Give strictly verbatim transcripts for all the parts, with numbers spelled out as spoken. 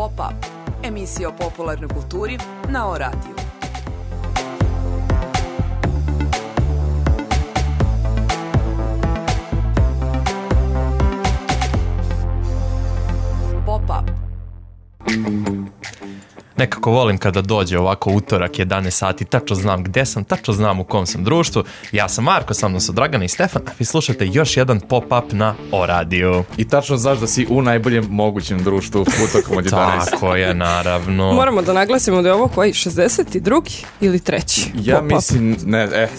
Pop-up, emisija o popularnoj kulturi na O radiju. Pop-up. Nekako volim kada dođe ovako utorak, jedanaest sati, tačno znam gde sam, tačno znam u kom sam društvu. Ja sam Marko, sa mnom su Dragana i Stefan, a vi slušate još jedan pop-up na O radiju. I tačno znaš da si u najboljem mogućem društvu utorkom od jedanaest. Tako je, naravno. Moramo da naglasimo da je ovo koji šezdeset drugi ili treći Ja pop-up. mislim, ne, e.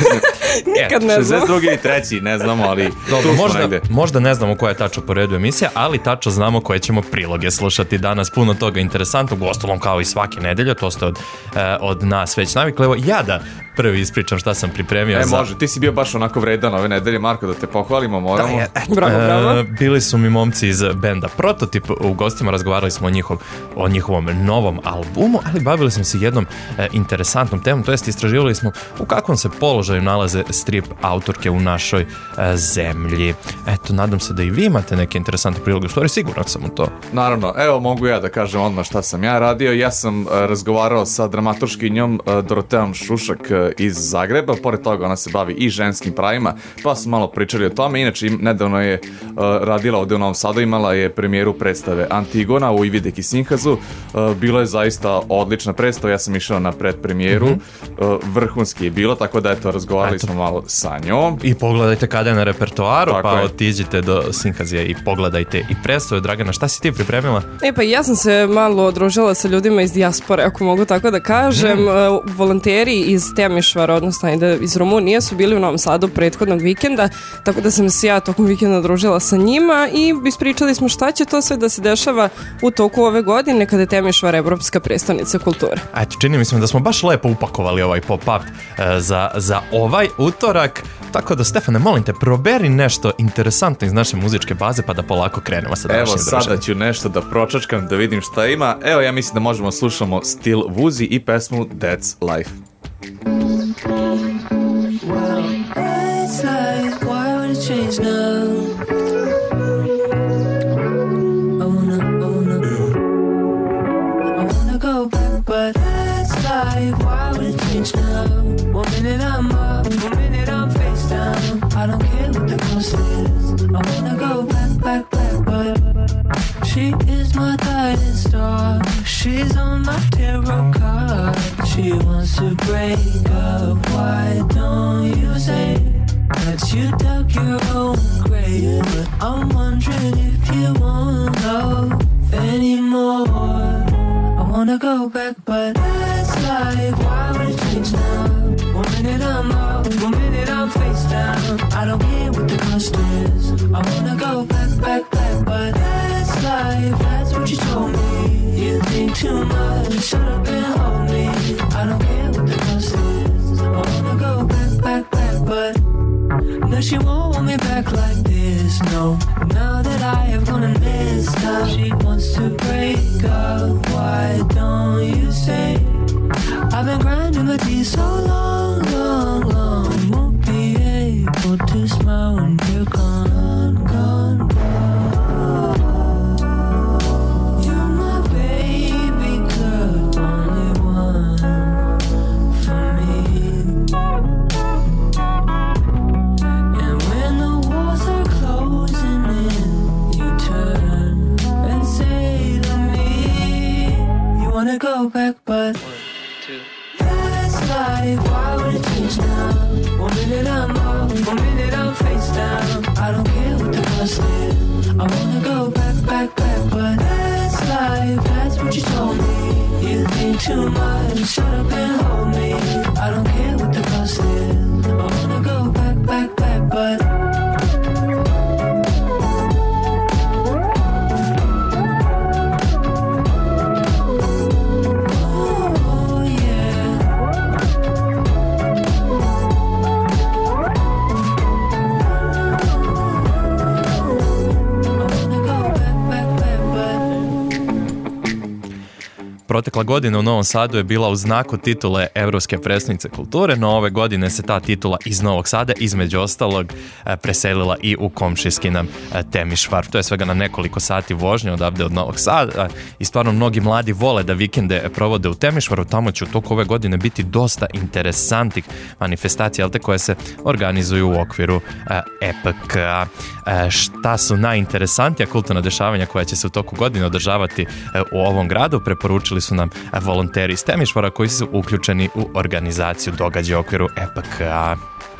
Nikad ne znam. šezdeset drugi ili treći, ne znamo, ali Dobro, možda, možda ne znamo koja je tačno po redu emisija, ali tačno znamo koje ćemo priloge slušati danas. Puno toga interesantnog, uostalom kao i svake nedelje, to ste od, eh, od nas već navikli. Evo, ja da prvi ispričam šta sam pripremio. E, za... može, ti si bio baš onako vredan ove nedelje, Marko, da te pohvalimo, moramo. Da, je, eto, bravo, bravo. E, bili su mi momci iz benda Prototip, u gostima razgovarali smo o, njihov, o njihovom novom albumu, ali bavili smo se jednom e, interesantnom temom, to jest istraživali smo u kakvom se položaju nalaze strip autorke u našoj e, zemlji. Eto, nadam se da i vi imate neke interesantne priloge, u stvari siguran sam u to. Naravno, evo mogu ja da kažem odmah šta sam ja radio. Ja sam uh, razgovarao sa dramaturškinjom uh, Doroteom Šušak uh, iz Zagreba. Pored toga ona se bavi i ženskim pravima, pa smo malo pričali o tome. Inače, im, nedavno je uh, radila ovde u Novom Sadu, imala je premijeru predstave Antigona u Ividek i Sinhazu. Uh, bilo je zaista odlična predstava, ja sam išao na predpremijeru. Mm-hmm. Uh, vrhunski je bilo, tako da eto, razgovarali eto. smo malo sa njom. I pogledajte kada je na repertoaru, tako pa je. Otiđite do Sinhazije i pogledajte i predstavu. Dragana, šta si ti pripremila? E pa ja sam se malo odružila sa ljudima iz dijaspore, ako mogu tako da kažem. Mm. Uh, volonteri iz Temišvara, odnosno iz Rumunije, su bili u Novom Sadu prethodnog vikenda, tako da sam se ja tokom vikenda odružila sa njima i ispričali smo šta će to sve da se dešava u toku ove godine kada je Temišvar evropska prestonica kulture. Eto, čini mi se da smo baš lepo upakovali ovaj pop-up uh, za, za ovaj utorak, tako da, Stefane, molim te, proberi nešto interesantno iz naše muzičke baze pa da polako krenemo sa današnjim druženjem. Evo, sada ću nešto da pročačkam, da vidim šta ima. Evo, ja mislim da možemo slušamo Still Woozy i pesmu That's Life. Well, it's like, why would it change now? I wanna, I wanna, I wanna go back, but that's like, why would it change now? One minute I'm up, one minute I'm face down. I don't care what the cost is. I wanna go back, back, back, but she is my guiding star. She's on my tarot card. She wants to break up. Why don't you say that you dug your own grave? But I'm wondering if you won't love anymore. I wanna go back, but that's life. Why would it change now? One minute I'm up, one minute I'm face down. I don't care what the cost is. I wanna go back, back, back, but that's life. That's what you told me. You think too much, shut up and hold me. I don't care what the cost is. I wanna go back, back, back, but no, she won't want me back like this, no. Now that I have gone and messed up, she wants to break up. Why don't you say I've been grinding with you so long, long, long. Won't be able to smile when you're gone, gone, gone. You're my baby girl, only one for me. And when the walls are closing in, you turn and say to me, you wanna go back, but that's life, why would it change now? One minute I'm up, one minute I'm face down. I don't care what the cost is. I wanna go back, back, back, but that's life, that's what you told me. You think too much, shut up and hold me. I don't care what the cost is. I wanna go back, back, back, but protekla godina u Novom Sadu je bila u znaku titule Evropske prestonice kulture, no ove godine se ta titula iz Novog Sada između ostalog preselila i u komšijski nam Temišvar. To je svega na nekoliko sati vožnje odavde od Novog Sada i stvarno mnogi mladi vole da vikende provode u Temišvaru. Tamo će u toku ove godine biti dosta interesantnih manifestacija te koje se organizuju u okviru E P K-a. Šta su najinteresantija kulturna dešavanja koja će se u toku godine održavati u ovom gradu, preporučili su nam volonteri iz Temišvara koji su uključeni u organizaciju događaja u okviru E P K-a.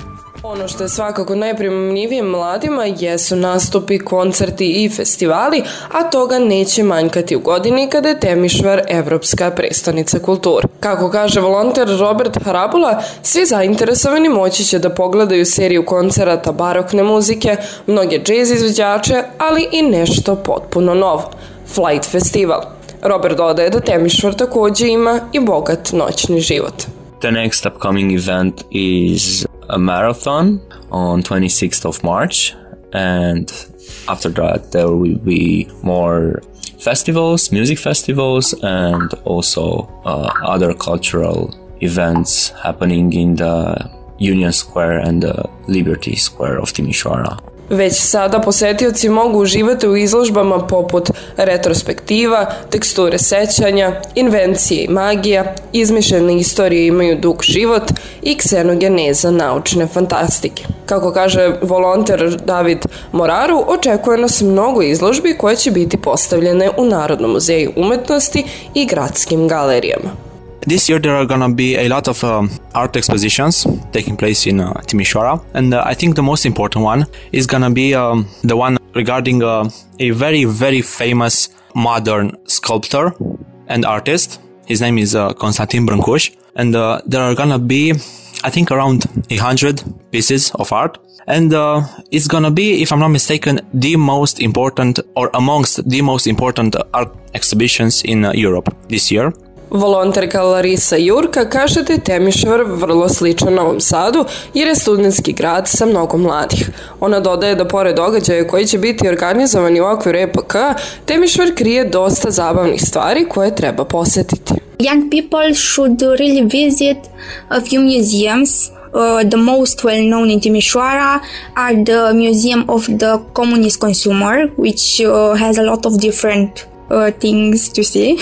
Ono što je svakako najprimamljivije mladima jesu nastupi, koncerti i festivali, a toga neće manjkati u godini kada je Temišvar Evropska prestonica kulture. Kako kaže volonter Robert Harabula, svi zainteresovani moći će da pogledaju seriju koncerata barokne muzike, mnoge džez izvođače, ali i nešto potpuno novo, Flight Festival. Robert dodaje da Temišvar također ima i bogat noćni život. The next upcoming event is a marathon on twenty-sixth of March, and after that there will be more festivals, music festivals, and also uh, other cultural events happening in the Union Square and the Liberty Square of Timișoara. Već sada posetioci mogu uživati u izložbama poput retrospektiva, teksture sećanja, invencije i magija, izmišljene istorije imaju dug život i ksenogeneza naučne fantastike. Kako kaže volonter David Moraru, očekuje nas mnogo izložbi koje će biti postavljene u Narodnom muzeju umetnosti i gradskim galerijama. This year there are gonna be a lot of um, art expositions taking place in uh, Timișoara, and uh, I think the most important one is gonna be um, the one regarding uh, a very very famous modern sculptor and artist. His name is uh, Constantin Brâncuș, and uh, there are gonna be, I think, around a hundred pieces of art, and uh, it's gonna be, if I'm not mistaken, the most important or amongst the most important art exhibitions in uh, Europe this year. Volonterka Larisa Jurka kaže da je Temišvar vrlo sličan Novom Sadu jer je studentski grad sa mnogo mladih. Ona dodaje da pored događaja koji će biti organizovani u okviru E P K, Temišvar krije dosta zabavnih stvari koje treba posetiti. Young people should really visit a few museums. Uh, the most well known in Timișoara are the Museum of the Communist Consumer, which uh, has a lot of different uh, things to see.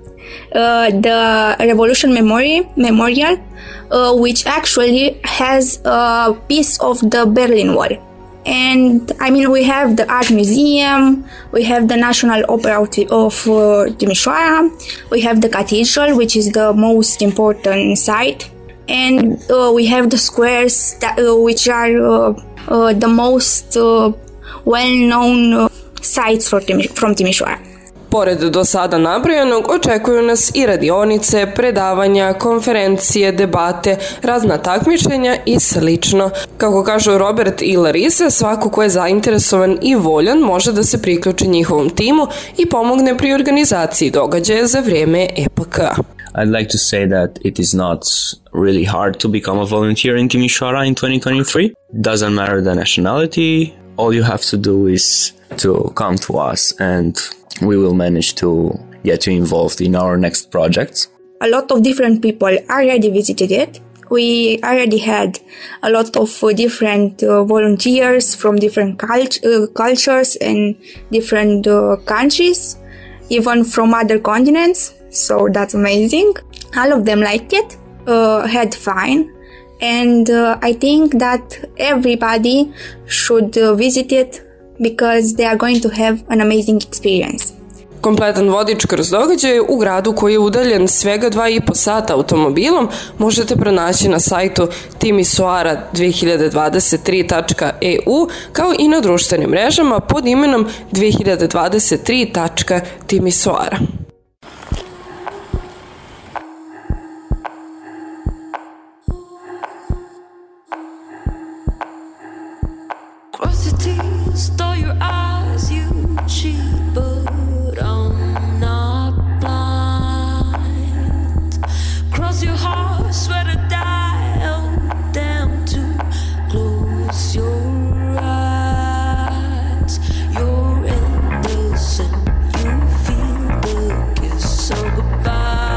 Uh, the Revolution Memory, Memorial, uh, which actually has a piece of the Berlin Wall. And I mean, we have the Art Museum, we have the National Opera of uh, Timișoara, we have the Cathedral, which is the most important site, and uh, we have the squares that, uh, which are uh, uh, the most uh, well-known uh, sites for Timi- from Timișoara. Pored do sada nabrojanog, očekuju nas i radionice, predavanja, konferencije, debate, razna takmičenja i slično. Kako kažu Robert i Larisa, svako ko je zainteresovan i voljan može da se priključi njihovom timu i pomogne pri organizaciji događaja za vrijeme E P K. I'd like to say that it is not really hard to become a volunteer in Timișoara in twenty twenty-three. Doesn't matter the nationality. All you have to do is to come to us and we will manage to get you involved in our next projects. A lot of different people already visited it. We already had a lot of uh, different uh, volunteers from different cult- uh, cultures and different uh, countries, even from other continents. So that's amazing. All of them liked it, uh, had fun, and uh, I think that everybody should uh, visit it because they are going to have an amazing experience. Kompletan vodič kroz događaj u gradu koji je udaljen svega dva i po sata automobilom možete pronaći na sajtu timisoara dve hiljade dvadeset tri tačka e u kao i na društvenim mrežama pod imenom dve hiljade dvadeset tri tačka timisoara. Cross your teeth, store your eyes, you cheat, but I'm not blind. Cross your heart, swear to die, held down to close your eyes. You're innocent, you feel the kiss of goodbye.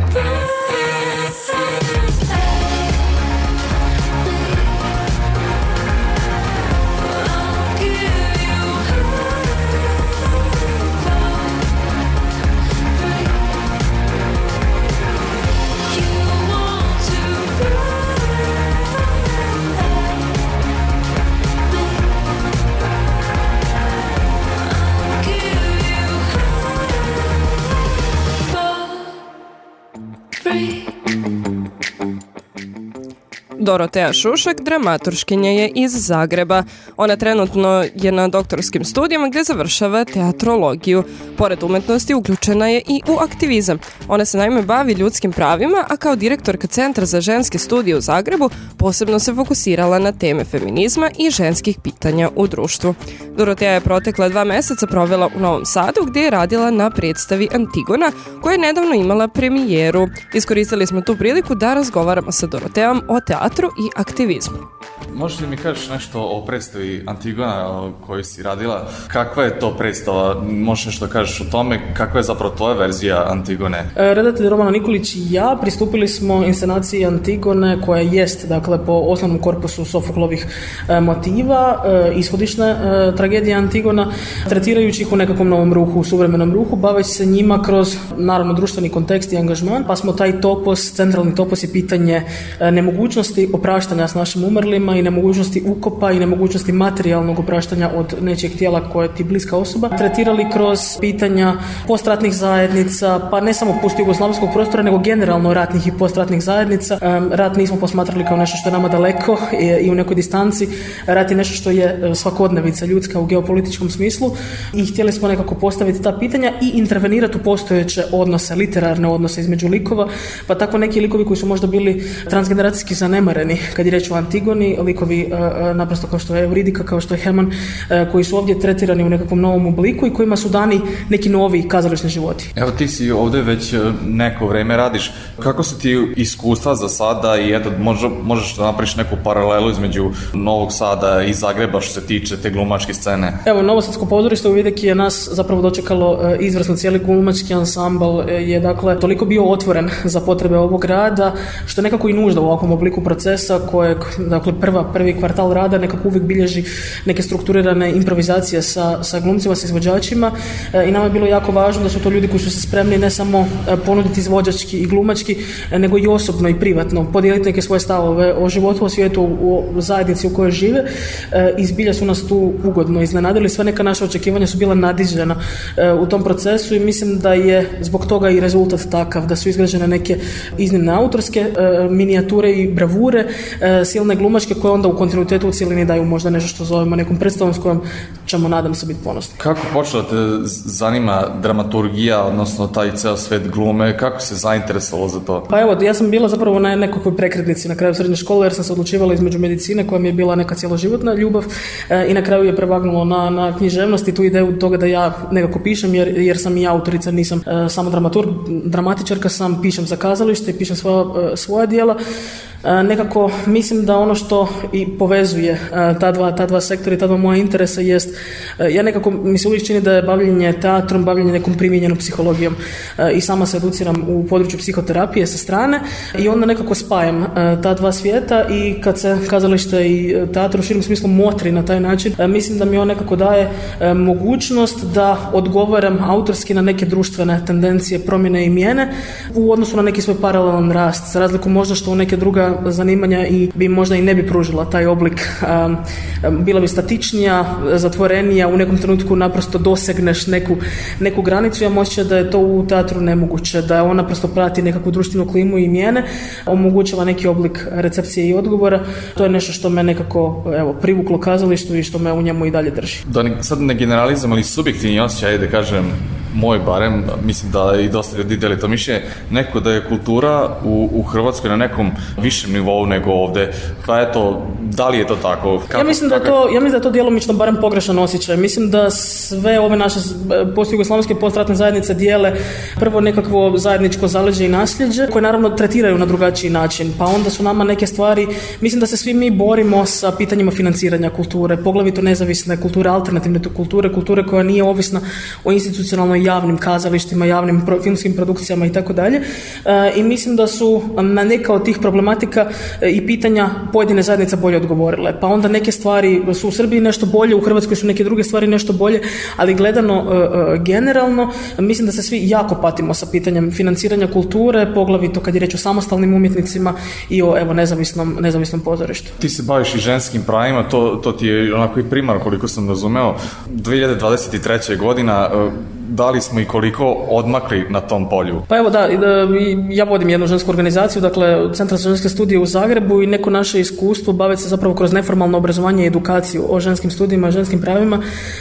Dorotea Šušak dramaturškinja je iz Zagreba. Ona trenutno je na doktorskim studijama gdje završava teatrologiju. Pored umetnosti uključena je i u aktivizam. Ona se naime bavi ljudskim pravima, a kao direktorka Centra za ženske studije u Zagrebu posebno se fokusirala na teme feminizma i ženskih pitanja u društvu. Dorotea je protekla dva mjeseca provela u Novom Sadu gdje je radila na predstavi Antigona koja je nedavno imala premijeru. Iskoristili smo tu priliku da razgovaramo sa Doroteom o teatru i aktivizmu. Možeš li mi kažeš nešto o predstavi Antigona koju si radila? Kakva je to predstava? Možeš nešto kažeš o tome? Kakva je zapravo tvoja verzija Antigone? Redatelj Romana Nikolić i ja pristupili smo inscenaciji Antigone koja jest, dakle, po osnovnom korpusu Sofoklovih e, motiva, e, ishodišne e, tragedije Antigona, tretirajući ih u nekakvom novom ruhu, u suvremenom ruhu, baveći se njima kroz, naravno, društveni kontekst i angažman, pa smo taj topos, centralni topos i pitanje e, nemogućnosti opraštanja s našim umrlima i nemogućnosti ukopa i nemogućnosti materijalnog opraštanja od nečijeg tijela koje ti bliska osoba, tretirali kroz pitanja postratnih zajednica, pa ne samo postjugoslavskog prostora, nego generalno ratnih i postratnih zajednica. Rat nismo posmatrali kao nešto što je nama daleko i u nekoj distanci. Rat je nešto što je svakodnevica ljudska u geopolitičkom smislu i htjeli smo nekako postaviti ta pitanja i intervenirati u postojeće odnose, literarne odnose između likova, pa tako neki likovi koji su možda bili transgeneracijski zanemareni kad je reč o Antigoni, likovi naprosto kao što je Euridika, kao što je Herman, koji su ovdje tretirani u nekakvom novom obliku i kojima su dani neki novi kazališni životi. Evo, ti si ovdje već neko vrijeme radiš. Kako su ti iskustva za sada i eto, možda, možeš da napraviš neku paralelu između Novog Sada i Zagreba što se tiče te glumačke scene? Evo, Novosadsko pozorište u Videki je nas zapravo dočekalo izvrsno, cijeli glumački ansambl je, dakle, toliko bio otvoren za potrebe ovog rada, što nekako i nužda u ovakvom obliku procesa kojeg, dakle, prva, prvi kvartal rada nekako uvijek bilježi neke strukturirane improvizacije sa, sa glumcima, sa izvođačima e, i nama je bilo jako važno da su to ljudi koji su se spremni ne samo ponuditi izvođački i glumački, nego i osobno i privatno podijeliti neke svoje stavove o životu, o svijetu, u zajednici u kojoj žive e, i zbilja su nas tu ugodno iznenadili. Sve neka naša očekivanja su bila nadiđena e, u tom procesu i mislim da je zbog toga i rezultat takav, da su izgrađene neke iznimne autorske e, minijature i bravure, e, silne glumačke koje onda u kontinuitetu u cijelini daju možda nešto što zovemo nekom predstavom s kojom ćemo, nadam se, biti ponosni. Kako počela te zanima dramaturgija, odnosno taj ceo svet glume, kako se zainteresovalo za to? Pa evo, ja sam bila zapravo na nekakvoj prekretnici na kraju srednje škole jer sam se odlučivala između medicine koja mi je bila neka cjeloživotna ljubav e, i na kraju je prevagnulo na, na književnost i tu ideju toga da ja nekako pišem jer, jer sam i autorica, nisam e, samo dramaturg, dramatičarka sam, pišem za kazalište i pišem svoja, e, svoja djela. E, nekako mislim da ono što i povezuje e, ta dva, ta dva sektora i ta dva moja interesa jest, e, ja nekako mi se uvijek čini da je bavljenje teatrom, bavljenje nekom primijenjenom psihologijom e, i sama se educiram u području psihoterapije sa strane i onda nekako spajam e, ta dva svijeta i kad se kazalište i teatr u širom smislu motri na taj način, e, mislim da mi on nekako daje e, mogućnost da odgovaram autorski na neke društvene tendencije, promjene i mijene u odnosu na neki svoj paralelan rast, za razliku možda što u neke druga zanimanja i bi možda i ne bi pružila taj oblik, um, bila bi statičnija, zatvorenija, u nekom trenutku naprosto dosegneš neku, neku granicu. Ja osjećam da je to u teatru nemoguće, da on naprosto prati nekakvu društvenu klimu i mijene, omogućava neki oblik recepcije i odgovora. To je nešto što me nekako, evo, privuklo kazalištu i što me u njemu i dalje drži. Da ne, sad ne generalizam, ali subjektivni osjećaj, da kažem, moj barem, mislim da i dosta ljudi deli to mišljenje, neko da je kultura u, u Hrvatskoj na nekom višem nivou nego ovdje. Pa eto, da li je to tako? Kako, ja mislim da je to, ja mislim da je to djelomično barem pogrešan osjećaj. Mislim da sve ove naše postjugoslavenske postratne zajednice dijele prvo nekakvo zajedničko zaleđe i nasljeđe koje naravno tretiraju na drugačiji način. Pa onda su nama neke stvari, mislim da se svi mi borimo sa pitanjima financiranja kulture, poglavito nezavisne kulture, alternativne kulture, kulture koja nije ovisna o institucionalnoj javnim kazalištima, javnim pro, filmskim produkcijama i tako dalje. I mislim da su na neka od tih problematika i pitanja pojedine zajednice bolje odgovorile. Pa onda neke stvari su u Srbiji nešto bolje, u Hrvatskoj su neke druge stvari nešto bolje, ali gledano uh, generalno, mislim da se svi jako patimo sa pitanjem financiranja kulture, poglavito kad je reč o samostalnim umjetnicima i o evo nezavisnom, nezavisnom pozorištu. Ti se baviš i ženskim pravima, to, to ti je onako i primar koliko sam razumeo. dvije hiljade dvadeset treća godina, uh, da li smo i koliko odmakli na tom polju? Pa evo da, ja vodim jednu žensku organizaciju, dakle Centar za ženske studije u Zagrebu i neko naše iskustvo baviti se zapravo kroz neformalno obrazovanje i edukaciju o ženskim studijima i ženskim pravima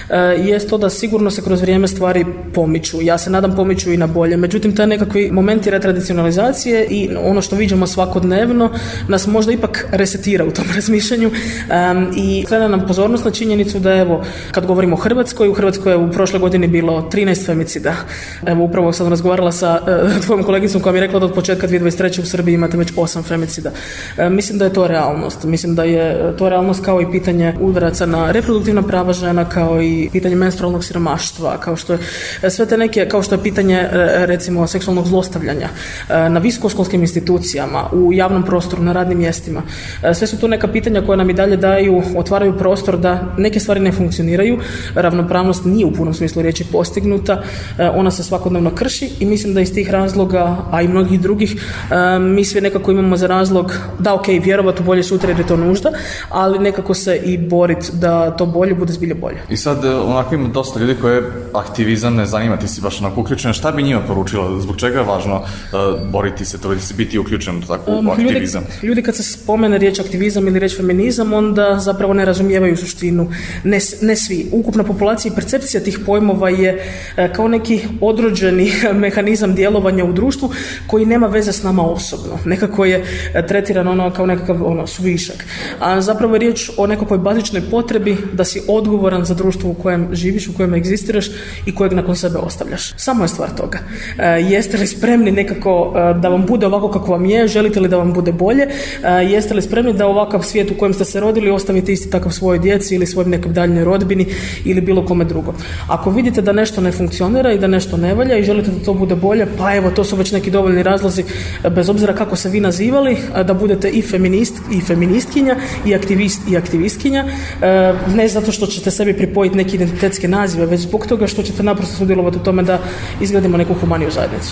je to da sigurno se kroz vrijeme stvari pomiču. Ja se nadam pomiču i na bolje. Međutim, taj nekakvi momenti retradicionalizacije i ono što viđamo svakodnevno nas možda ipak resetira u tom razmišljanju um, i skrene nam pozornost na činjenicu da evo, kad govorimo o Hrvatskoj, u Hrvatskoj je u prošloj godini bilo trinaest femicida. Evo, upravo sam razgovarala sa uh, tvojom kolegicom koja mi je rekla da od početka dvije hiljade dvadeset treće u Srbiji imate već osam femicida. Uh, mislim da je to realnost. Mislim da je to realnost kao i pitanje udaraca na reproduktivna prava žena, kao i pitanje menstrualnog siromaštva, kao što je sve te neke, kao što je pitanje recimo seksualnog zlostavljanja na visokoškolskim institucijama, u javnom prostoru, na radnim mjestima. Sve su to neka pitanja koja nam i dalje daju, otvaraju prostor da neke stvari ne funkcioniraju. Ravnopravnost nije u punom smislu riječi postignuta, ona se svakodnevno krši i mislim da iz tih razloga, a i mnogih drugih, mi svi nekako imamo za razlog da ok, vjerovati u bolje sutra jer je to nužda, ali nekako se i boriti da to bolje bude zbilje bolje. I sad onako ima dosta ljudi koje aktivizam ne zanima, ti si baš onako uključen, šta bi njima poručila, zbog čega je važno uh, boriti se, to se biti uključen u takvu um, aktivizam? Ljudi, ljudi kad se spomene riječ aktivizam ili riječ feminizam, onda zapravo ne razumijevaju suštinu, ne, ne svi. Ukupna populacija i percepcija tih pojmova je uh, kao neki odrođeni mehanizam djelovanja u društvu koji nema veze s nama osobno. Nekako je uh, tretiran ono kao nekakav ono, suvišak. A zapravo je riječ o nekakvoj bazičnoj potrebi da si odgovoran za društvo u kojem živiš, u kojem egzistiraš i kojeg nakon sebe ostavljaš. Samo je stvar toga. E, jeste li spremni nekako e, da vam bude ovako kako vam je, želite li da vam bude bolje, e, jeste li spremni da ovakav svijet u kojem ste se rodili ostavite isti takav svojoj djeci ili svojim nekom daljnjoj rodbini ili bilo kome drugom. Ako vidite da nešto ne funkcionira i da nešto ne valja i želite da to bude bolje, pa evo to su već neki dovoljni razlozi, bez obzira kako se vi nazivali, da budete i feminist i feministkinja i aktivist i aktivistkinja, e, ne zato što ćete sebi pripojiti neke identitetske nazive, već zbog toga što ćete naprosto sudjelovati u tome da izgradimo neku humaniju zajednicu.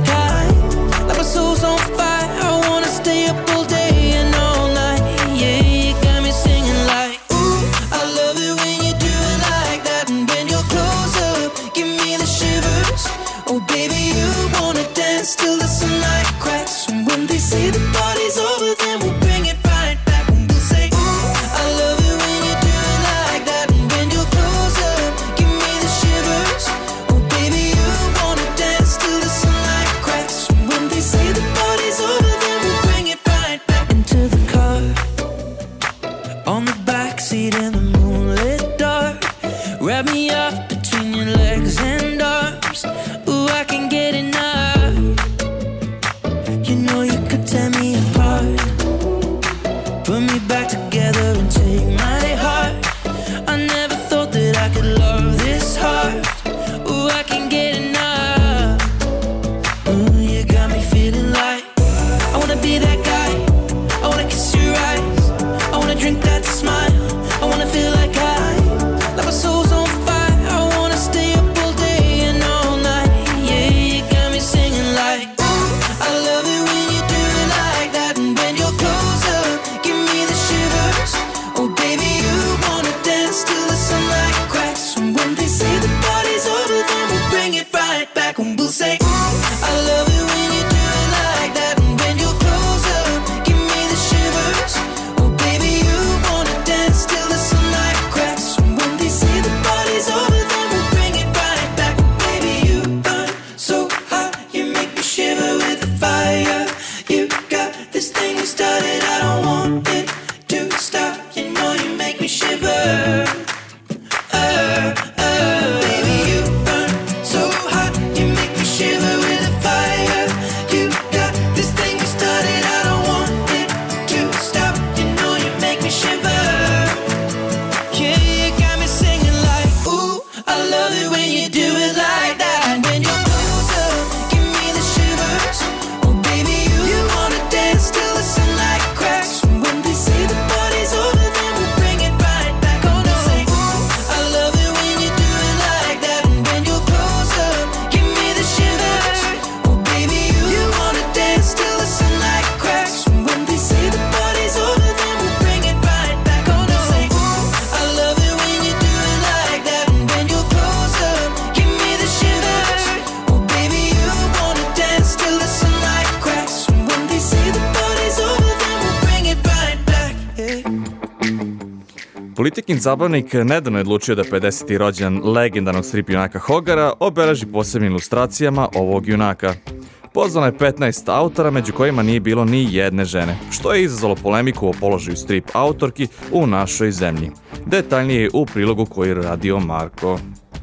Like my soul's on fire, I wanna stay up all day and all night, yeah. love it when you do it like that. And when you're closer, give me the shivers. Oh baby, you, you wanna dance till the sunlight cracks. And when they say the party's over, then we'll bring it right back. Oh no, say, ooh, I love it when you do it like that. And when you're closer, give me the shivers. Oh baby, you, you wanna dance till the sunlight cracks. And when they say the party's over, then we'll bring it right back. Oh no, say, ooh, I love it when you do it like that. And when you're closer, give me the shivers. Oh baby, you wanna dance till the sunlight cracks. And when they say the party's over, then we'll bring it right back. Hey. Politikin zabavnik nedavno je odlučio da pedeseti rođendan legendarnog strip junaka Hogara obeleži posebnim ilustracijama ovog junaka. Pozvano je petnaest autora, među kojima nije bilo ni jedne žene, što je izazvalo polemiku o položaju strip autorki u našoj zemlji. Detaljnije u prilogu koji je radio Marko.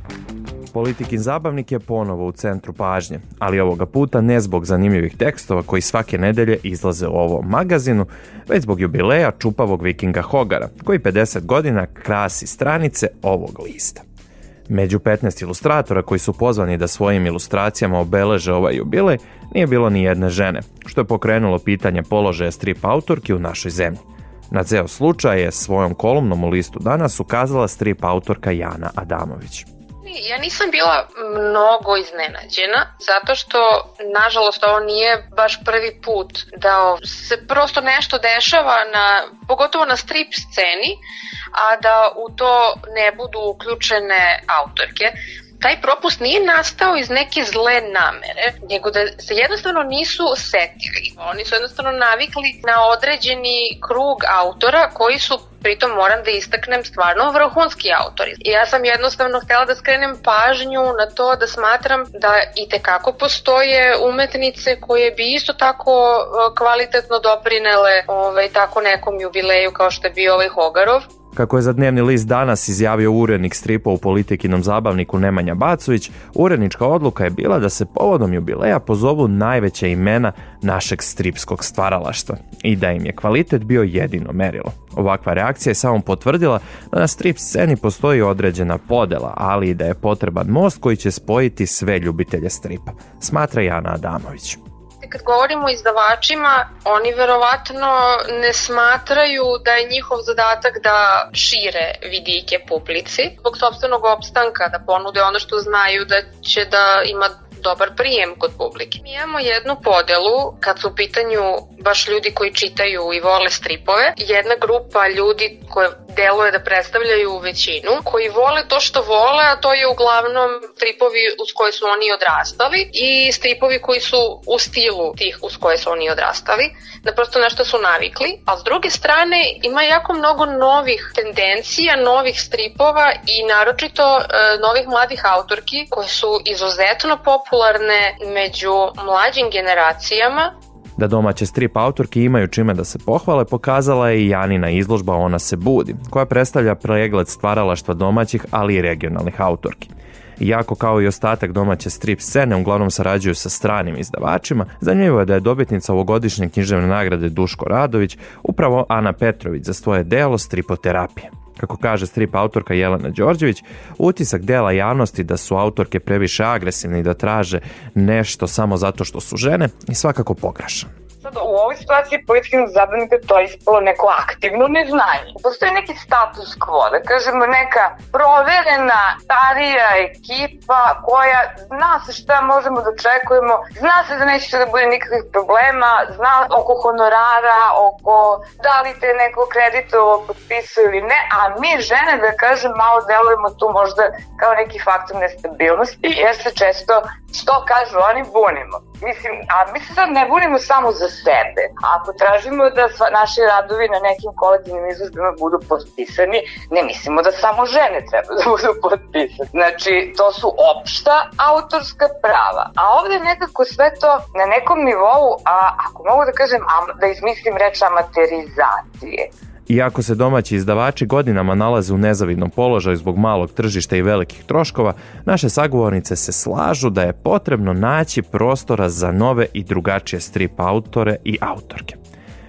Politikin zabavnik je ponovo u centru pažnje, ali ovoga puta ne zbog zanimljivih tekstova koji svake nedelje izlaze u ovom magazinu, već zbog jubileja čupavog vikinga Hogara, koji pedeset godina krasi stranice ovog lista. Među petnaest ilustratora koji su pozvani da svojim ilustracijama obeleže ovaj jubilej nije bilo ni jedne žene, što je pokrenulo pitanje položaja strip autorki u našoj zemlji. Na ceo slučaj je svojom kolumnom u listu Danas ukazala strip autorka Jana Adamović. Ja nisam bila mnogo iznenađena, zato što, nažalost, ovo nije baš prvi put da se prosto nešto dešava, na, pogotovo na strip sceni, a da u to ne budu uključene autorke. Taj propust nije nastao iz neke zle namere, nego da se jednostavno nisu setili. Oni su jednostavno navikli na određeni krug autora koji su, pritom moram da istaknem, stvarno vrhunski autori. I ja sam jednostavno htjela da skrenem pažnju na to da smatram da itekako postoje umetnice koje bi isto tako kvalitetno doprinele ovaj, tako nekom jubileju kao što je bio ovaj Hogarov. Kako je za dnevni list Danas izjavio urednik stripa u Politikinom zabavniku Nemanja Bacović, urednička odluka je bila da se povodom jubileja pozovu najveća imena našeg stripskog stvaralaštva i da im je kvalitet bio jedino merilo. Ovakva reakcija je samo potvrdila da na strip sceni postoji određena podela, ali i da je potreban most koji će spojiti sve ljubitelje stripa, smatra Jana Adamović. Kad govorimo o izdavačima, oni verovatno ne smatraju da je njihov zadatak da šire vidike publici zbog sopstvenog opstanka, da ponude ono što znaju da će da ima dobar prijem kod publike. Mi imamo jednu podelu kad su u pitanju baš ljudi koji čitaju i vole stripove. Jedna grupa ljudi koje deluje da predstavljaju većinu, koji vole to što vole, a to je uglavnom stripovi uz koje su oni odrastali i stripovi koji su u stilu tih uz koje su oni odrastali, da prosto nešto su navikli. A s druge strane ima jako mnogo novih tendencija, novih stripova i naročito e, novih mladih autorki koje su izuzetno popularne među mlađim generacijama. Da domaće strip autorki imaju čime da se pohvale pokazala je i Janina izložba Ona se budi, koja predstavlja pregled stvaralaštva domaćih, ali i regionalnih autorki. Iako kao i ostatak domaće strip scene uglavnom sarađuju sa stranim izdavačima, zanimljivo je da je dobitnica ovogodišnje književne nagrade Duško Radović upravo Ana Petrović za svoje delo Stripoterapije. Kako kaže strip autorka Jelena Đorđević, utisak dela javnosti da su autorke previše agresivne i da traže nešto samo zato što su žene je svakako pogrešan. Sad, u ovoj situaciji političkog zabavnika to je ispalo neko aktivno neznanje. Postoji neki status quo, da kažemo neka proverena starija ekipa koja zna se šta možemo da očekujemo, zna se da neće da bude nikakvih problema, zna oko honorara, oko da li te neko kreditovo potpisuje ili ne, a mi žene, da kažem, malo delujemo tu možda kao neki faktor nestabilnosti, jer se često, što kažu oni, bunimo. Mislim, a mi se sad ne bunimo samo za sebe. Ako tražimo da sva, naši radovi na nekim kolektivnim izložbama budu potpisani, ne mislimo da samo žene treba da budu potpisani. Znači, to su opšta autorska prava. A ovde nekako sve to na nekom nivou, a ako mogu da kažem, da izmislim reč amaterizacije. Iako se domaći izdavači godinama nalaze u nezavidnom položaju zbog malog tržišta i velikih troškova, naše sagovornice se slažu da je potrebno naći prostora za nove i drugačije strip autore i autorke.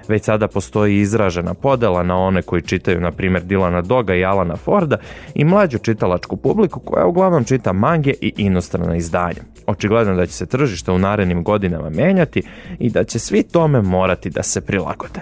Već sada postoji izražena podela na one koji čitaju, na primjer, Dylana Doga i Alana Forda i mlađu čitalačku publiku koja uglavnom čita mange i inostrana izdanja. Očigledno da će se tržište u narednim godinama menjati i da će svi tome morati da se prilagode.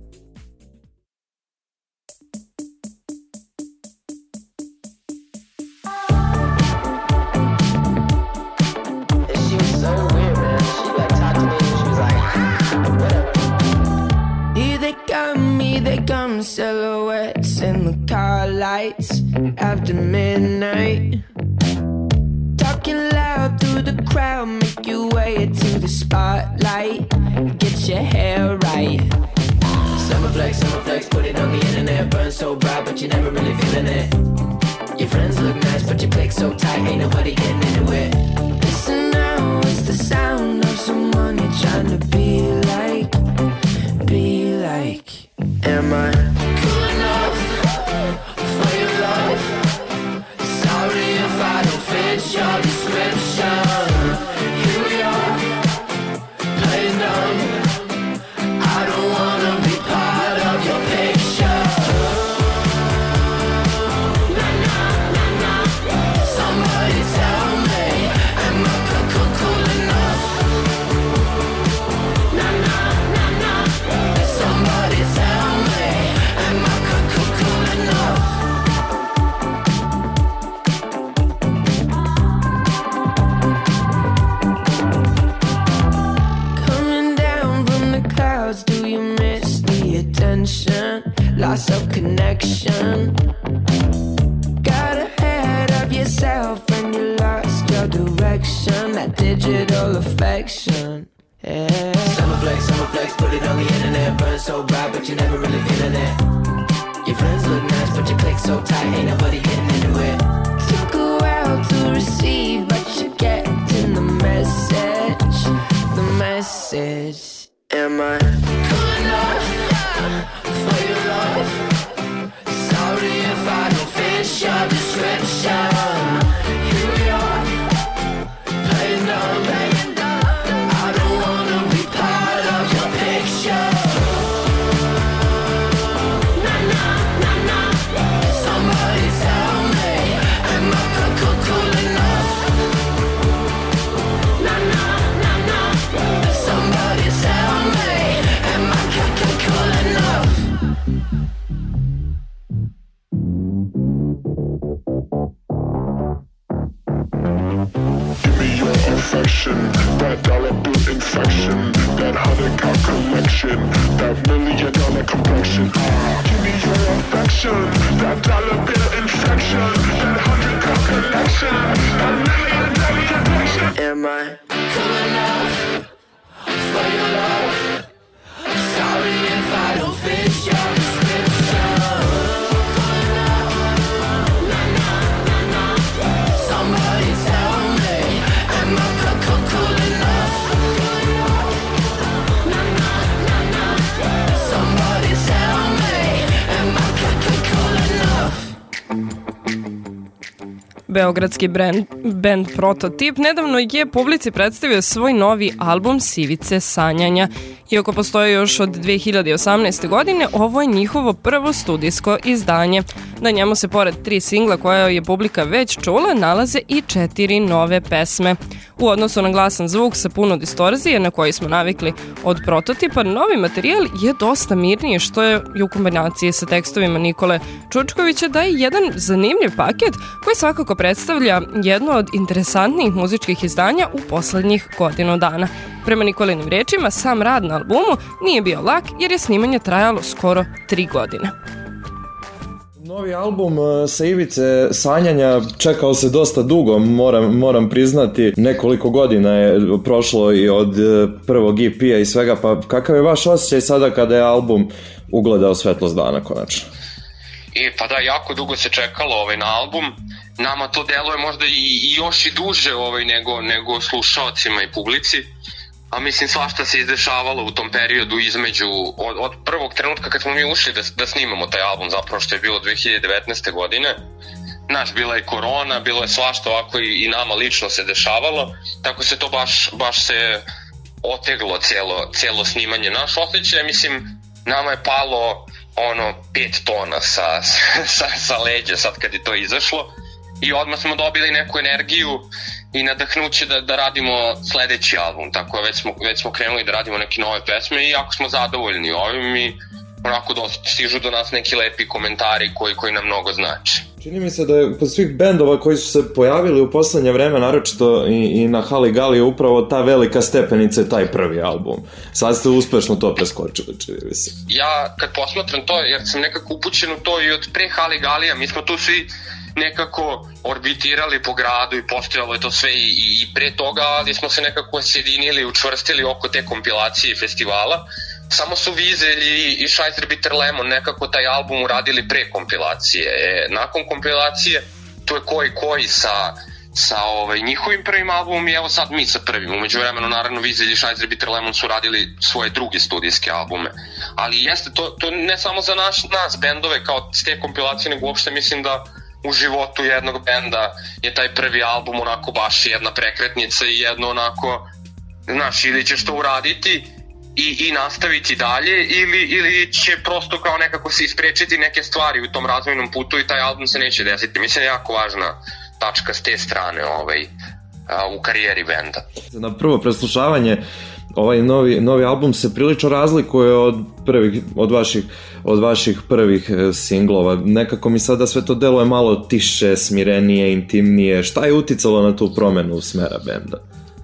They come silhouettes in the car lights after midnight. Talking loud through the crowd, make your way to the spotlight. Get your hair right. Summer flex, summer flex, put it on the internet. Burn so bright, but you never really feeling it. Your friends look nice, but you click so tight, ain't nobody getting anywhere. Listen now, it's the sound of someone you're trying to be like, be like. Am I cool enough for your love? Sorry if I don't fit your description. Here we are, playing dumb. I don't wanna be part of your picture. Nah, nah, nah, nah. Somebody tell me, am I cool, cool enough? Nah, nah, nah, nah. Somebody tell me, am I cool, cool enough? Coming down from the clouds, do you miss the attention? Loss of connection. Got ahead of yourself and you lost your direction. That digital affection. Yeah. Summer flex, summer flex, put it on the internet. Burn so bright, but you never really feeling it. Your friends look nice, but you click so tight, ain't nobody getting anywhere. Took a while to receive, but you're getting the message. The message. Am I cool enough for your love? Sorry if I don't fit your description. Here we are, playing dumb. That dollar bill infection, that hundred car collection, that million dollar complexion. Ah, give me your affection, that dollar bill infection, that hundred car collection, that million dollar complexion. Am I cool enough for your love? Sorry if I don't fit your description. Cool enough, nah, nah, nah, nah. Somebody tell me, am I cool, cool enough? Nah, nah, nah, nah. Somebody tell me, am I cool, cool enough? Beogradski brand, band Prototip nedavno je publici predstavio svoj novi album Sivice sanjanja. Iako postoje još od dve hiljade osamnaeste. godine, ovo je njihovo prvo studijsko izdanje. Na njemu se pored tri singla koje je publika već čula, nalaze i četiri nove pesme. U odnosu na glasan zvuk sa puno distorzije na koji smo navikli od Prototipa, novi materijal je dosta mirniji, što je i u kombinaciji sa tekstovima Nikole Čučkovića daje jedan zanimljiv paket koji svakako predstavlja jedno od interesantnijih muzičkih izdanja u poslednjih godinu dana. Prema Nikolinim rečima, sam rad na albumu nije bio lak jer je snimanje trajalo skoro tri godine. Novi album sa Ivice sanjanja čekao se dosta dugo, moram, moram priznati. Nekoliko godina je prošlo i od prvog E P-a i svega, pa kakav je vaš osjećaj sada kada je album ugledao svetlost dana konačno? I pa da, jako dugo se čekalo ovaj, na album. Nama to deluje možda i, i još i duže ovaj, nego, nego slušalcima i publici. A mislim, svašta se izdešavalo u tom periodu između, od, od prvog trenutka kad smo mi ušli da, da snimamo taj album, zapravo što je bilo dve hiljade devetnaeste. godine. Znaš, bila je korona, bilo je svašta ovako i, i nama lično se dešavalo, tako se to baš, baš se oteglo celo, celo snimanje. Naš osjećaj, mislim, nama je palo ono pet tona sa, sa, sa leđa sad kad je to izašlo i odmah smo dobili neku energiju i nadahnuće da, da radimo sledeći album, tako da već smo, već smo krenuli da radimo neke nove pesme i jako smo zadovoljni ovim i onako dosta stižu do nas neki lepi komentari koji, koji nam mnogo znači. Čini mi se da je kod svih bendova koji su se pojavili u poslednje vreme, naročito i, i na Haligali, je upravo ta velika stepenica je taj prvi album. Sad ste uspešno to preskočili, čini mi se. Ja kad posmatram to, jer sam nekako upućen u to i od pre Haligalija, mi smo tu svi nekako orbitirali po gradu i postojalo je to sve i, i pre toga, ali smo se nekako sjedinili, učvrstili oko te kompilacije i festivala. Samo su Vizelj i Scheiser Bitter Lemon nekako taj album uradili pre kompilacije. E, nakon kompilacije to je Koji Koji sa, sa ovaj, njihovim prvim albumom i evo sad mi sa prvim. Umeđu vremenu naravno Vizelj i Scheiser Bitter Lemon su radili svoje druge studijske albume. Ali jeste to, to ne samo za naš, nas bendove kao s te kompilacije, nego uopšte mislim da u životu jednog benda je taj prvi album onako baš jedna prekretnica i jedno onako, znaš, ili ćeš to uraditi I, i nastaviti dalje ili, ili će prosto kao nekako se isprečiti neke stvari u tom razvojnom putu i taj album se neće desiti. Mislim da je jako važna tačka s te strane ovaj, a, u karijeri benda. Na prvo preslušavanje ovaj novi, novi album se prilično razlikuje od, prvih, od, vaših, od vaših prvih singlova. Nekako mi sada sve to deluje malo tiše, smirenije, intimnije. Šta je uticalo na tu promenu smera benda?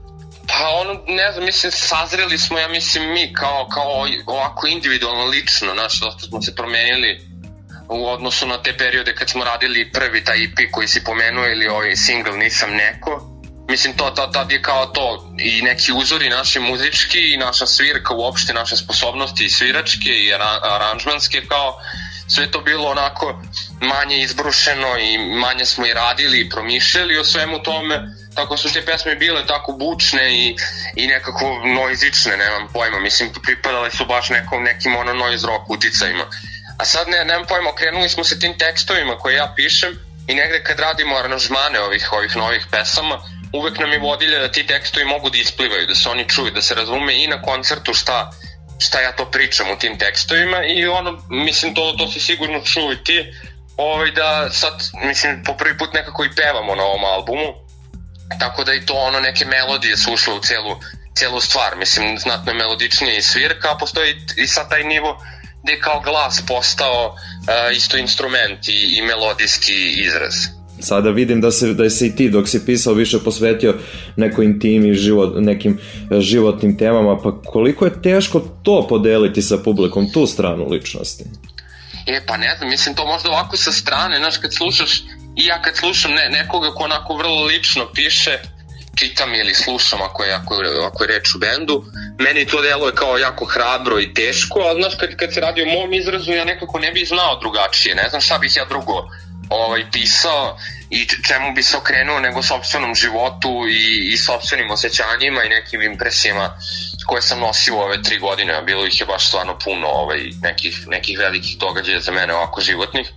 Pa ono, ne znam, mislim, sazreli smo, ja mislim, mi kao, kao ovako individualno, lično, znaš, dosta smo se promenili u odnosu na te periode kad smo radili prvi taj E P koji si pomenuo ili ovaj single Nisam neko. Mislim, to, to, tad je kao to i neki uzori naši muzički i naša svirka uopšte, naše sposobnosti i sviračke i aranžmanske, kao sve to bilo onako manje izbrušeno i manje smo i radili i promišljali o svemu tome. Tako su te pesme bile tako bučne i, i nekako noizične, nemam pojma, mislim pripadale su baš nekom, nekim ono noise rock uticajima. A sad ne, nemam pojma, okrenuli smo se tim tekstovima koje ja pišem i negde kad radimo aranžmane ovih, ovih novih pesama, uvek nam je vodilja da ti tekstovi mogu da isplivaju, da se oni čuju, da se razume i na koncertu šta, šta ja to pričam u tim tekstovima i ono, mislim to, to si sigurno čuo i ti, ovaj, da sad, mislim, po prvi put nekako i pevamo na ovom albumu. Tako da i to ono neke melodije su ušle u celu, celu stvar, mislim znatno je melodičnije i svirka, a postoji i sad taj nivo gde je kao glas postao uh, isto instrument i, i melodijski izraz. Sada vidim da se, da se i ti dok si pisao više posvetio nekoj intimi, život, nekim životnim temama, pa koliko je teško to podeliti sa publikom, tu stranu ličnosti? E pa ne znam, mislim to možda ovako sa strane, znaš kad slušaš, i ja kad slušam ne, nekoga ko onako vrlo lično piše, čitam ili slušam ako je, ako, ako je reč u bendu, meni to deluje kao jako hrabro i teško, ali znaš kad, kad se radi o mom izrazu ja nekako ne bih znao drugačije, ne znam šta bih ja drugo ovaj, pisao i čemu bi se okrenuo nego sopstvenom životu i, i sopstvenim osjećanjima i nekim impresijama koje sam nosio u ove tri godine, a bilo ih je baš stvarno puno ovaj, nekih, nekih velikih događaja za mene ovako životnih.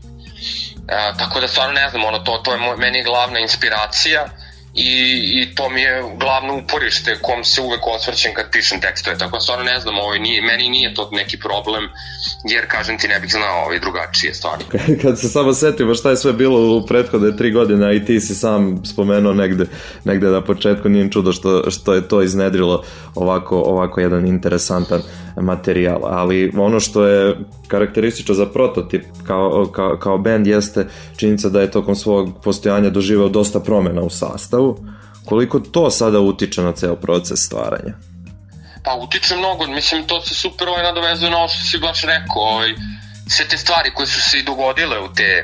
E, tako da stvarno ne znam, ono, to, to je moj, meni glavna inspiracija i, i to mi je glavno uporište kom se uvek osvrćem kad pišem tekstove, tako da stvarno ne znam, ovaj, nije, meni nije to neki problem, jer kažem ti ne bih znao ovaj, drugačije stvari. Kad se samo setimo šta je sve bilo u prethodne tri godine i ti si sam spomenuo negde, negde na početku, nije čudo što, što je to iznedrilo ovako, ovako jedan interesantan materijal, ali ono što je karakteristično za Prototip kao, kao, kao band jeste činjenica da je tokom svog postojanja doživao dosta promjena u sastavu. Koliko to sada utiče na ceo proces stvaranja? Pa utiče mnogo, mislim to se super ovaj nadovezuje na ovo što si baš rekao, ovaj, sve te stvari koje su se i dogodile u te,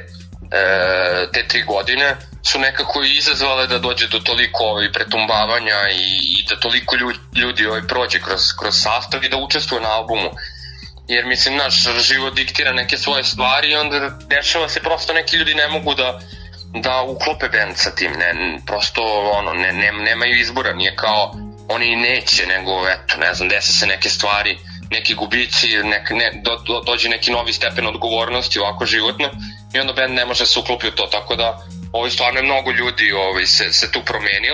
e, te tri godine su nekako izazvale da dođe do toliko ovaj, pretumbavanja i, i da toliko ljudi, ljudi ovaj, prođe kroz, kroz sastav i da učestvuje na albumu. Jer mislim, naš život diktira neke svoje stvari i onda dešava se prosto neki ljudi ne mogu da, da uklope band sa tim, ne, prosto ono, ne, ne, nemaju izbora, nije kao oni neće, nego eto, ne znam, desi se neke stvari, neki gubici, nek, ne, do, do, dođe neki novi stepen odgovornosti ovako životno i onda band ne može se uklopiti u to, tako da ovo stvarno je mnogo ljudi ovaj, se, se tu promenilo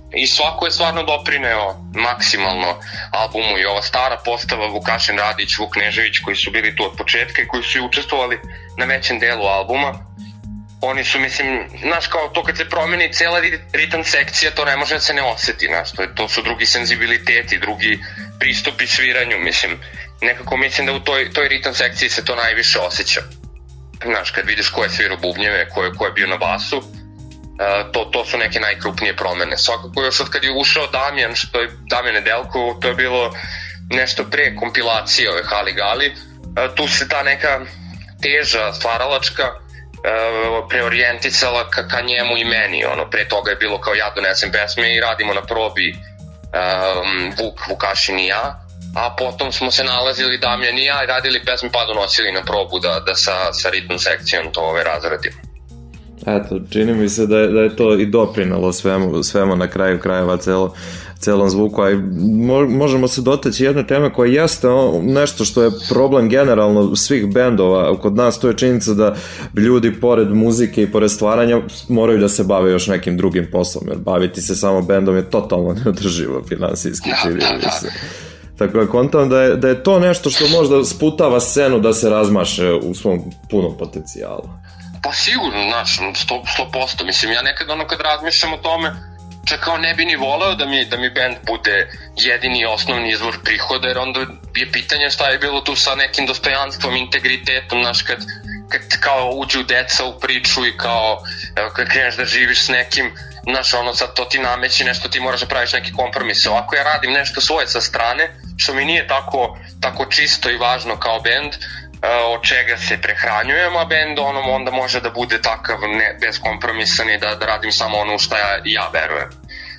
i svako je stvarno doprineo maksimalno albumu i ova stara postava Vukašin Radić, Vuk Knežević koji su bili tu od početka i koji su i učestvovali na većem delu albuma. Oni su, mislim, znaš, kao to kad se promeni cela ritam sekcija, to ne može da se ne oseti, znaš, to, je, to su drugi senzibiliteti, drugi pristupi sviranju, mislim. Nekako mislim da u toj, toj ritam sekciji se to najviše osjeća. Znaš, kad vidiš ko je svirao bubnjeve, ko je, ko je bio na basu, uh, to, to su neke najkrupnije promene. Svakako još od kad je ušao Damjan, što je Damjan Nedeljko, to je bilo nešto pre kompilacije ove Hali Gali, uh, tu se ta neka teža stvaralačka Uh, preorijentisala ka, ka njemu i meni, ono, pre toga je bilo kao ja donesem pesme i radimo na probi um, Vuk, Vukašin i ja, a potom smo se nalazili Damjan i ja i radili pesme pa donosili na probu da, da sa, sa ritm sekcijom to ove razradimo. Eto, čini mi se da je, da je to i doprinalo svemu, svemu na kraju krajeva celo, celom zvuku, a i mo, možemo se dotaći jedne teme koja jeste o, nešto što je problem generalno svih bendova kod nas, to je činjenica da ljudi pored muzike i pored stvaranja moraju da se bave još nekim drugim poslom, jer baviti se samo bendom je totalno neodrživo finansijski, čini mi se. Tako da kontam da je, da je to nešto što možda sputava scenu da se razmaše u svom punom potencijalu. Pa sigurno, znaš, sto posto. Mislim, ja nekad ono kad razmišljam o tome, čak kao ne bi ni voleo da mi, da mi band bude jedini osnovni izvor prihoda, jer onda je pitanje šta je bilo tu sa nekim dostojanstvom, integritetom, znaš, kad, kad kao uđu deca u priču i kao kad kreneš da živiš s nekim, znaš, ono sad to ti nameći nešto, ti moraš da praviš neki kompromis. Ovako ja radim nešto svoje sa strane, što mi nije tako, tako čisto i važno kao band, od čega se prehranjujem, a band ono, onda može da bude takav ne, beskompromisan i da, da radim samo ono što ja, ja verujem.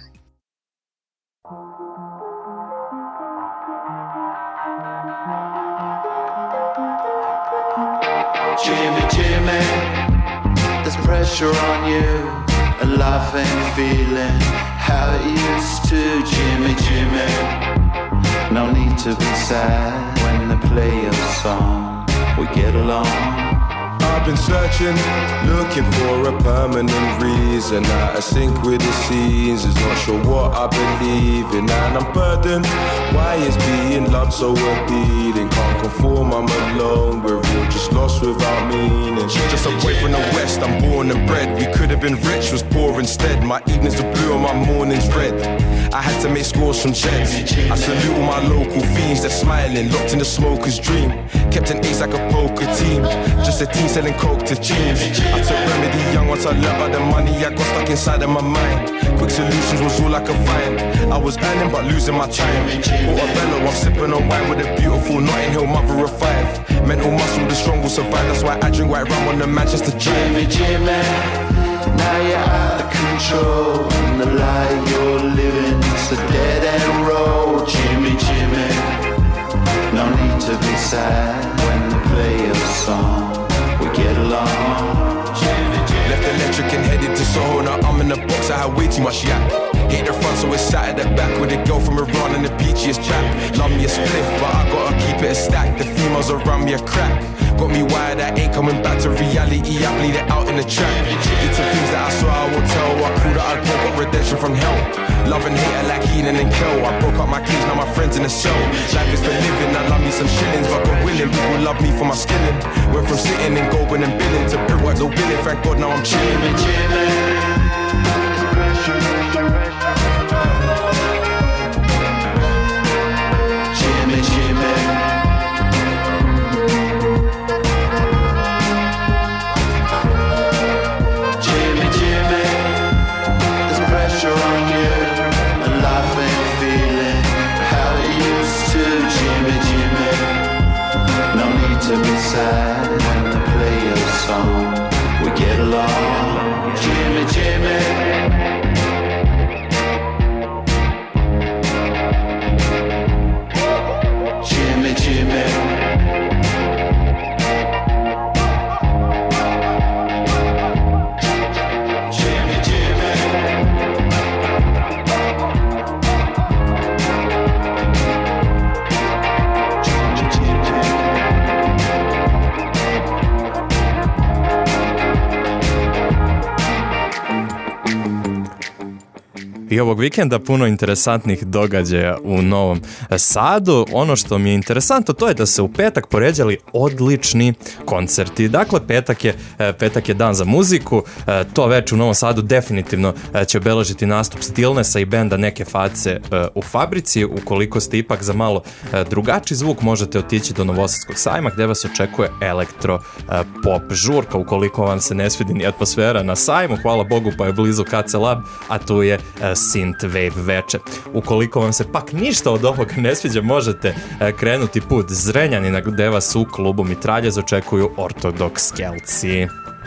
Jimmy, Jimmy, there's pressure on you, a life ain't feeling how it used to. Jimmy, Jimmy, no need to be sad when they play a song. We get along. I've been searching, looking for a permanent reason. Out of sync with the seasons, not sure what I believe in. And I'm burdened, why is being loved so appealing? Can't conform, I'm alone, we're all just lost without meaning. Just away from the west, I'm born and bred. We could have been rich, was poor instead. My evenings are blue and my mornings red. I had to make scores from checks. I salute all my local fiends, they're smiling, locked in the smoker's dream. Kept an ace like a poker team, just a team selling coke to jeans. I took remedy young once I learned about the money I got stuck inside of my mind. Quick solutions was all I could find. I was earning but losing my time. Portobello, I'm sipping on wine with a beautiful Notting Hill mother of five. Mental muscle, the strong will survive. That's why I drink white rum on the Manchester Drive. Jimmy, Jimmy, now you're out of control, and the lie you're living is a dead end road. Jimmy, Jimmy, no need to be sad when they play a song. We get along. Left electric and headed to Soho. Now I'm in the box, I had way too much yak. Hit the front so it's sat at the back with a girl from Iran and the peachiest chap. Love me a spliff, but I gotta keep it a stack. The females around me a crack. Got me wired, I ain't coming back to reality. I bleed it out in the track. Did some things that I swear I won't tell. I proved that I broke up redemption from hell. Love and hate like Heenan and Kel. I broke up my cage, now my friends in the cell. Life is for living, I love me some shillings, but God willing, people love me for my skilling. Went from sitting and going and billing to brickwork, no billing. Thank God now I'm chilling. Jimmy, Jimmy, Jimmy, Jimmy. Jimmy, Jimmy, there's pressure on you, and life ain't feeling how it used to. Jimmy, Jimmy, no need to be sad when they play a song. We get along. Jimmy, Jimmy. Jimmy, Jimmy. Jimmy, Jimmy. i ovog vikenda puno interesantnih događaja u Novom Sadu. Ono što mi je interesantno to je da se u petak poređali odlični koncerti. Dakle, petak je, petak je dan za muziku. To već u Novom Sadu definitivno će obeležiti nastup Stillnessa i benda Neke face u Fabrici. Ukoliko ste ipak za malo drugačiji zvuk, možete otići do Novosadskog sajma gdje vas očekuje elektro pop žurka. Ukoliko vam se ne svidi ni atmosfera na sajmu, hvala Bogu pa je blizu K C Lab, a tu je Synthwave veče. Ukoliko vam se pak ništa od ovoga ne sviđa, možete krenuti put Zrenjanina gdje vas u klubu Mitraljez očekuju ortodokskelci.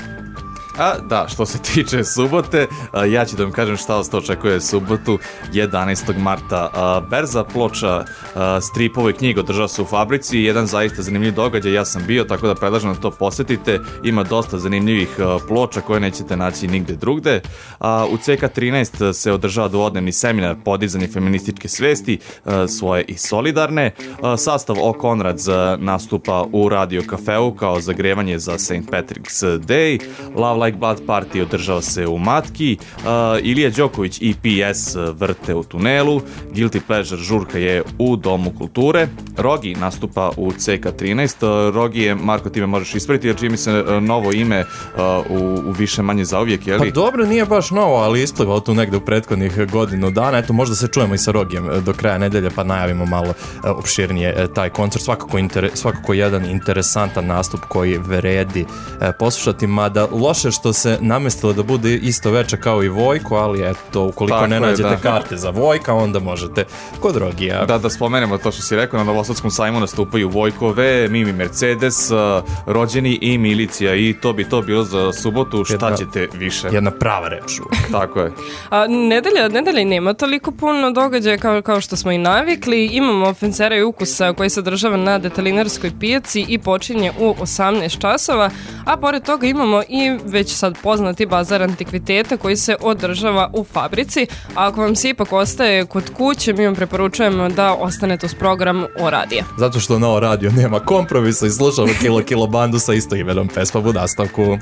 A da, što se tiče subote, ja ću da vam kažem šta vas to očekuje subotu jedanaestog marta. Berza ploča, stripova i knjiga održava se u Fabrici, jedan zaista zanimljiv događaj, ja sam bio, tako da predlažem da to posjetite. Ima dosta zanimljivih ploča koje nećete naći nigde drugde. U C K trinaest se održava dvodnevni seminar podizanje feminističke svesti, svoje i solidarne. Sastav O. Konrads nastupa u Radio Kafeu kao zagrevanje za Saint Patrick's Day. Love Like Blood Party održava se u Matki, uh, Ilija Đoković i P S vrte u tunelu, Guilty Pleasure žurka je u Domu kulture, Rogi nastupa u C K trinaest, uh, Rogi je, Marko, ti me možeš ispraviti jer čini mi se uh, novo ime uh, u, u više manje zauvijek, je li? Pa dobro, nije baš novo, ali isplivao tu negde u prethodnih godinu dana, eto možda se čujemo i sa Rogijem do kraja nedelje pa najavimo malo uh, opširnije uh, taj koncert, svakako, inter, svakako jedan interesantan nastup koji vredi uh, poslušati, mada loše što se namestilo da bude isto veče kao i Vojko, ali eto, ukoliko tako ne nađete je, karte za Vojka, onda možete kod Rogija. Da, da spomenemo to što si rekao, na Novosadskom sajmu nastupaju Vojkove, Mimi Mercedes, Rođeni i Milicija i to bi to bilo za subotu, šta jedna, ćete više? Jedna prava reč. Tako je. A, nedelja, nedelja nema toliko puno događaja kao, kao što smo i navikli. Imamo Fencera i ukusa koji se održava na Detalinarskoj pijaci i počinje u osamnaest časova, a pored toga imamo i već sad poznati bazar antikviteta koji se održava u Fabrici. A ako vam se ipak ostaje kod kuće, mi vam preporučujemo da ostanete uz program O radija. Zato što na O radio nema kompromisa i slušamo Kilo Kilo bandu sa isto imenom pesma u nastavku.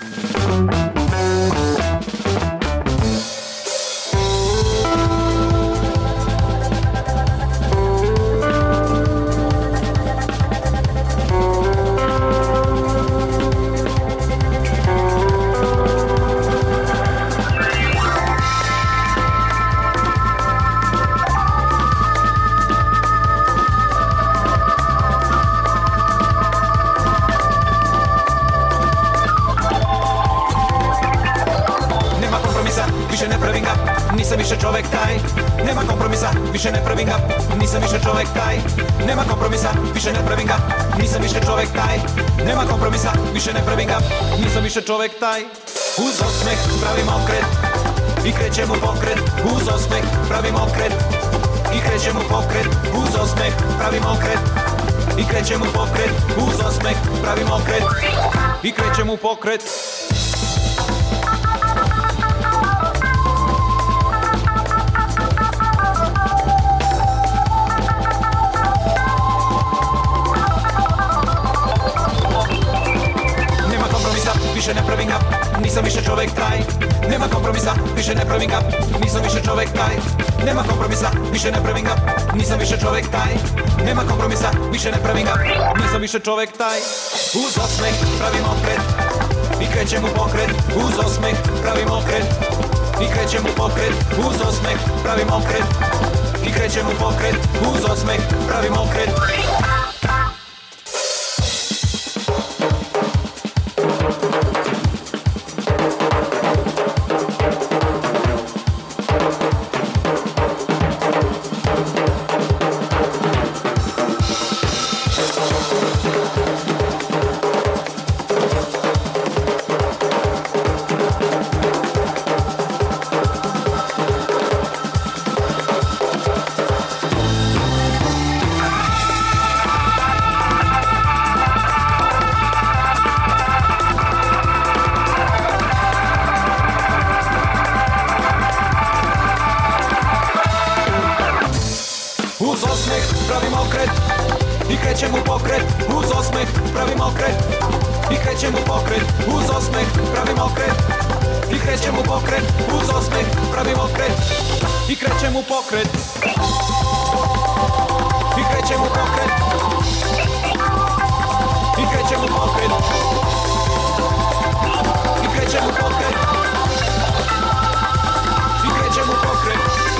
Više ne pravim ga, nisam više čovek taj. Nema kompromisa, više ne pravim ga, nisam više čovek taj. Nema kompromisa, više ne pravim ga, nisam više čovek taj. Uz osmeh pravim okret i krećem u pokret. Uz osmeh pravim okret i krećem u pokret. Uz osmeh pravim okret i krećem u pokret. Uz osmeh pravim okret i krećem u pokret. Više ne pravim ga, nisam više čovek taj. Nema kompromisa, više ne pravim ga, nisam više čovek taj. Nema kompromisa, više ne pravim ga, nisam više čovek taj. Nema kompromisa, više ne pravim ga, nisam više čovek taj. Uz osmeh pravim okret i krećem u pokret. Uz osmeh pravim okret i krećem u pokret. Uz osmeh pravim okret i krećem u pokret. Uz osmeh pravim okret. I krećem u pokret, uz osmeh pravim okret. I krećem u pokret. I krećem u pokret. I krećem u pokret. I krećem u pokret. I krećem u pokret.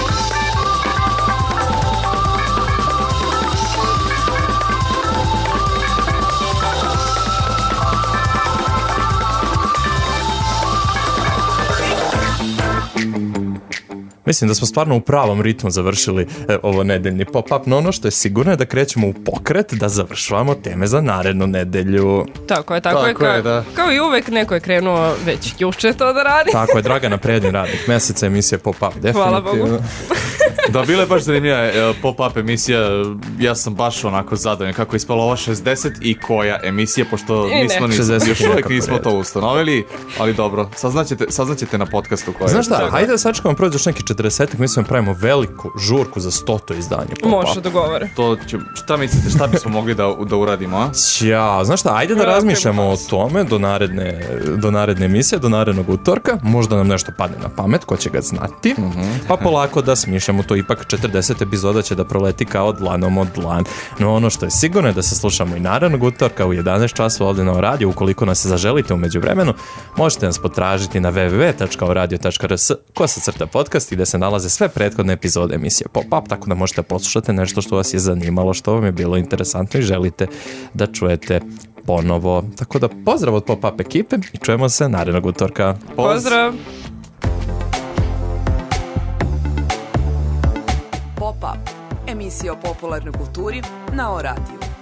Mislim da smo stvarno u pravom ritmu završili e, ovo nedeljni pop-up, no ono što je sigurno je da krećemo u pokret, da završavamo teme za narednu nedelju. Tako je, tako, Tako je, ka, je, da. kao i uvek neko je krenuo već juče to da radi. Tako je, Dragana prednji radnik meseca emisije pop-up, definitivno. Hvala Bogu. Da, bila je baš zanimljiva e, pop-up emisija, ja sam baš onako zadovoljan kako je ispala ova šezdeset i koja emisija, pošto I nismo, ne. nismo šezdeset još uvijek nekako nismo red. to ustanovili, ali dobro, saznaćete, saznaćete na podcastu koja Znaš je. šta, hajde da sačekamo prođe još neki četrdesetak, mislim da pravimo veliku žurku za stoto izdanje pop-up. Može dogovore. To će, šta mislite, šta bismo mogli da, da uradimo, a? Ja, znaš šta, ajde da Ja, razmišljamo o tome do naredne, do naredne emisije, do narednog utorka, možda nam nešto padne na pamet, ko će ga znati, pa polako da smišljamo to, ipak četrdeset epizoda će da proleti kao dlanom od dlan. No ono što je sigurno je da se slušamo i narednog utorka u jedanaest časova ovdje na radiju. Ukoliko nas zaželite u međuvremenu, možete nas potražiti na w w w tačka oradio tačka r s kosa crta podcast i gdje se nalaze sve prethodne epizode emisije Pop-up, tako da možete poslušati nešto što vas je zanimalo, što vam je bilo interesantno i želite da čujete ponovo. Tako da pozdrav od Pop-up ekipe i čujemo se narednog utorka. Pozdrav! Pop-up, emisija o popularnoj kulturi na O radiju.